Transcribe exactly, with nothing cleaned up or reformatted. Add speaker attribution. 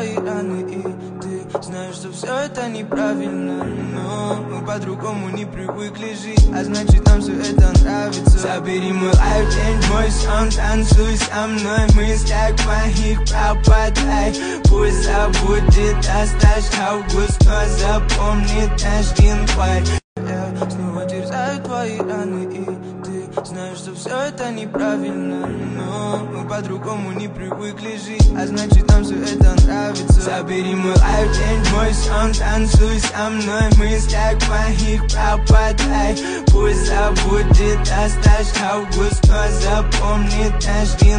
Speaker 1: твои раны, и ты знаешь, что все это неправильно. Но мы по-другому не привыкли жить, а значит нам все это нравится. Забери мой лайф, день мой сон, танцуй со мной в мыслях моих, пропадай. Пусть забудет, оставь август, но запомни наш январь. Я снова терзаю твои раны, и ты знаешь, что все это неправильно. Но мы по-другому не привыкли жить, а значит нам все это нравится. Забери мой лайф, день мой сон, танцуй со мной в мыслях моих, пропадай. Пусть забудет, оставь август, но запомни наш январь.